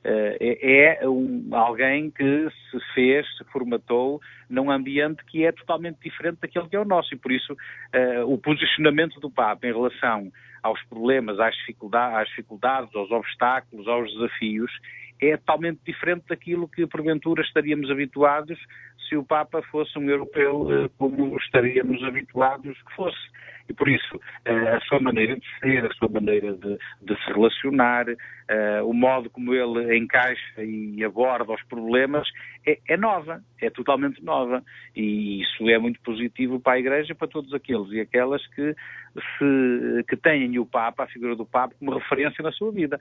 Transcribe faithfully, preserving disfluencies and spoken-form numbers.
é, é um, alguém que se fez, se formatou num ambiente que é totalmente diferente daquele que é o nosso e por isso uh, o posicionamento do Papa em relação aos problemas, às dificuldades, às dificuldades, aos obstáculos, aos desafios, é totalmente diferente daquilo que porventura estaríamos habituados se o Papa fosse um europeu uh, como estaríamos habituados que fosse. E por isso, a sua maneira de ser, a sua maneira de, de se relacionar, uh, o modo como ele encaixa e aborda os problemas é, é nova, é totalmente nova. E isso é muito positivo para a Igreja, para todos aqueles e aquelas que, se, que têm o Papa, a figura do Papa, como referência na sua vida.